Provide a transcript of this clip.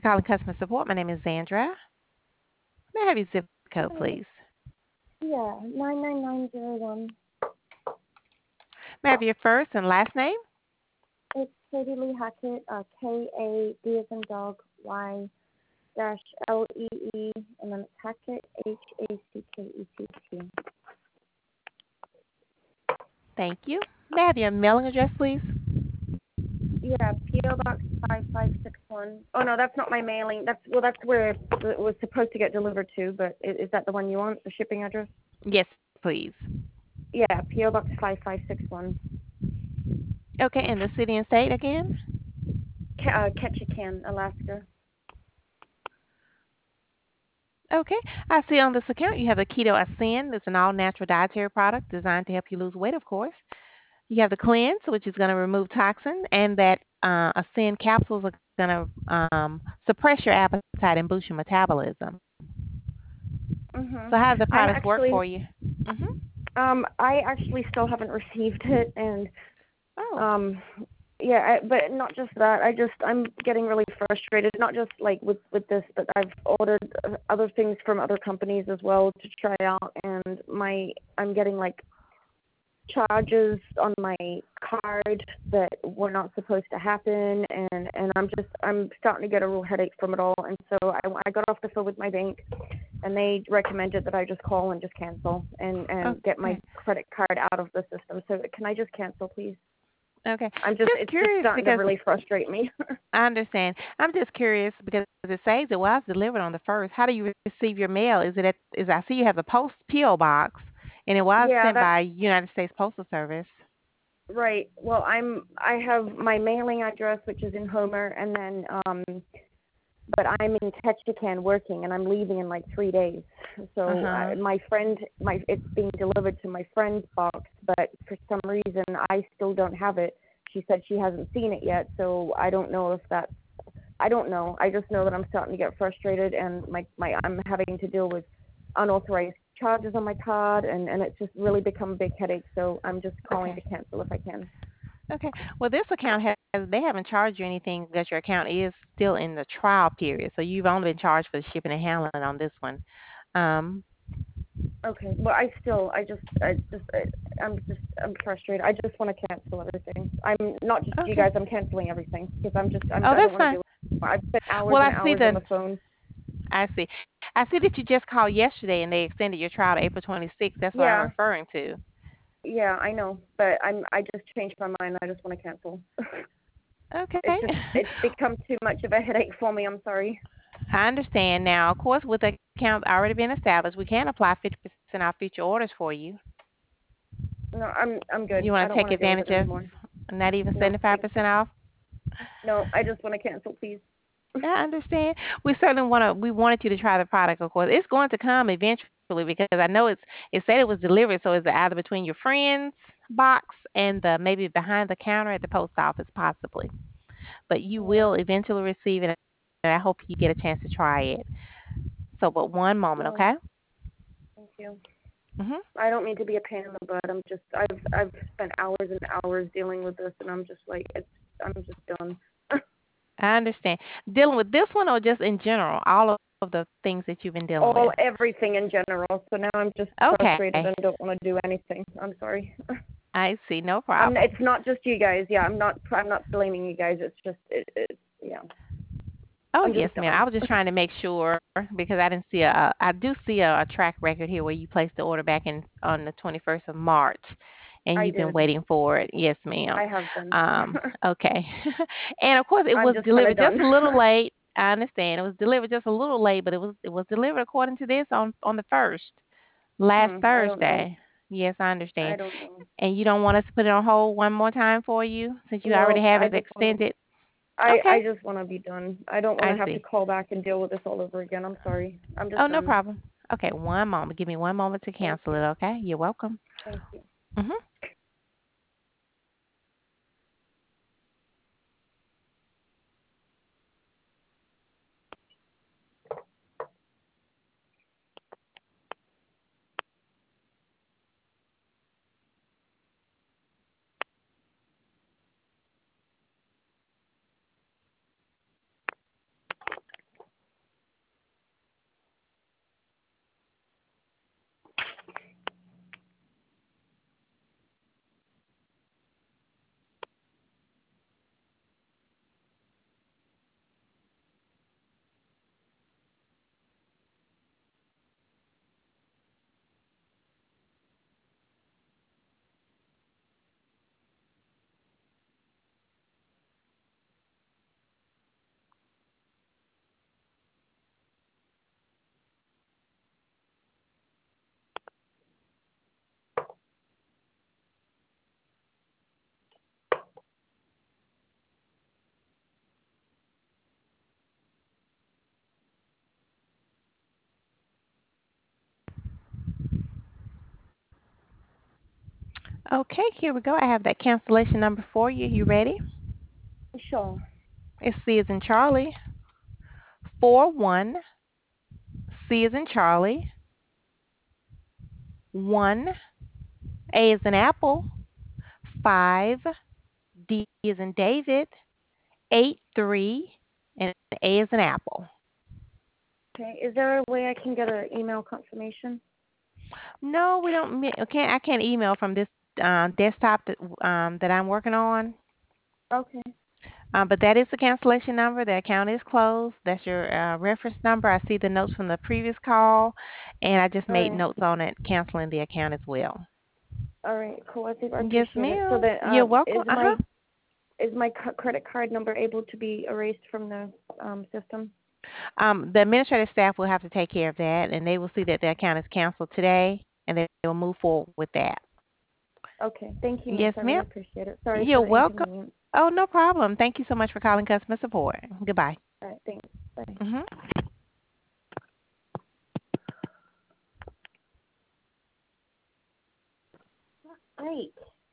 calling customer support. My name is Zandra. May I have your zip code, Hi. please? Yeah, 99901. May I have your first and last name? It's Katie Lee Hackett, K-A-D as in dog, Y dash L-E-E, and then it's Hackett, H-A-C-K-E-T-T. Thank you. May I have your mailing address, please? Yeah, P.O. Box 5561. Oh, no, that's not my mailing. That's where it was supposed to get delivered to, but is that the one you want, the shipping address? Yes, please. Yeah, P.O. Box 5561. Okay, and the city and state again? Ketchikan, Alaska. Okay. I see on this account you have the Keto Ascend. It's an all-natural dietary product designed to help you lose weight, of course. You have the Cleanse, which is going to remove toxin, and that Ascend capsules are going to suppress your appetite and boost your metabolism. So how does the I'm products work actually, for you? Mhm. I actually still haven't received it, and Oh. Um, yeah, but not just that. I'm getting really frustrated. Not just like with this, but I've ordered other things from other companies as well to try out, and I'm getting like charges on my card that were not supposed to happen, and I'm starting to get a real headache from it all. And so I got off the phone with my bank, and they recommended that I just call and just cancel and get my Okay. credit card out of the system. So can I just cancel, please? Okay. Just It's just curious starting to because really frustrate me. I understand. I'm just curious because it says it was delivered on the first. How do you receive your mail? Is it at? Is I see you have the post PO box, and it was Yeah, sent that's by United States Postal Service. right. Well, I have my mailing address, which is in Homer, and then but I'm in Ketchikan working, and I'm leaving in like 3 days. Uh So huh. it's being delivered to my friend's box, but for some reason I still don't have it. She said she hasn't seen it yet, so I don't know if that's. I don't know. I just know that I'm starting to get frustrated, and I'm having to deal with unauthorized charges on my card, and it's just really become a big headache. So I'm just calling Okay. to cancel if I can. Okay. Well, this account has they haven't charged you anything because your account is still in the trial period, so you've only been charged for the shipping and handling on this one. Um. Okay. Well, I'm frustrated. I just want to cancel everything. I'm not just you Okay. guys. I'm canceling everything because Oh, I don't that's want to fine. do it. I've spent hours Well, and I see hours on the the phone. I see. I see that you just called yesterday and they extended your trial to April 26th. That's what I'm Yeah. referring to. Yeah, I know, but I just changed my mind. I just want to cancel. Okay. It's become too much of a headache for me. I'm sorry. I understand now. Of course, with the account already being established, we can apply 50% off future orders for you. No, I'm good. You I want to don't take want to deal with it advantage of anymore. not even No, thank 75% you. off? No, I just want to cancel, please. I understand. We wanted you to try the product, of course. It's going to come eventually because I know it said it was delivered, so it's either between your friend's box and the maybe behind the counter at the post office possibly. But you Yeah. will eventually receive it, and I hope you get a chance to try it. So, but one moment, Well, okay? thank you. Mhm. I don't mean to be a pain in the butt. I've spent hours and hours dealing with this, and I'm just like I'm just done. I understand. Dealing with this one or just in general, all of the things that you've been dealing All with. everything in general. So now I'm just frustrated Okay. and don't want to do anything. I'm sorry. I see. No problem. It's not just you guys. Yeah, I'm not blaming you guys. It's just yeah. Oh I'm yes, just ma'am. I done. was just trying to make sure because I didn't see I do see a track record here where you placed the order back in on the 21st of March, and I you've been did. waiting for it. Yes, ma'am. I have been. Okay. And of course, it I'm was just kind of delivered just done. a little late. I understand it was delivered just a little late, but it was delivered according to this on the first last I don't know. Thursday. Yes, I I understand. don't know. And you don't want us to put it on hold one more time for you since you already No, have I it just want to. extended. Okay. I just want to be done. I don't want to I have to see. call back and deal with this all over again. I'm sorry. I'm just Oh, no done. problem. Okay, one moment. Give me one moment to Thank cancel you. it, okay? You're welcome. Thank you. Mhm. Okay, here we go. I have that cancellation number for you. You ready? Sure. It's C as in Charlie, 41, C as in Charlie, 1, A as in Apple, 5, D as in David, 8, 3, and A as in Apple. Okay. Is there a way I can get an email confirmation? No, we don't. I can't email from this desktop that I'm working on. Okay. But that is the cancellation number. The account is closed. That's your reference number. I see the notes from the previous call, and I just All made right. notes on it, canceling the account as well. All right. Cool. I think I Yes, appreciate it. So ma'am. that You're welcome. is Uh huh. my credit card number able to be erased from the system? The administrative staff will have to take care of that, and they will see that the account is canceled today, and they will move forward with that. Okay. Thank you, Miss. Yes, I really ma'am. appreciate it. Sorry for You're the welcome. inconvenience. Oh, no problem. Thank you so much for calling customer support. Goodbye. All right. Thanks. Bye. Mhm. Great.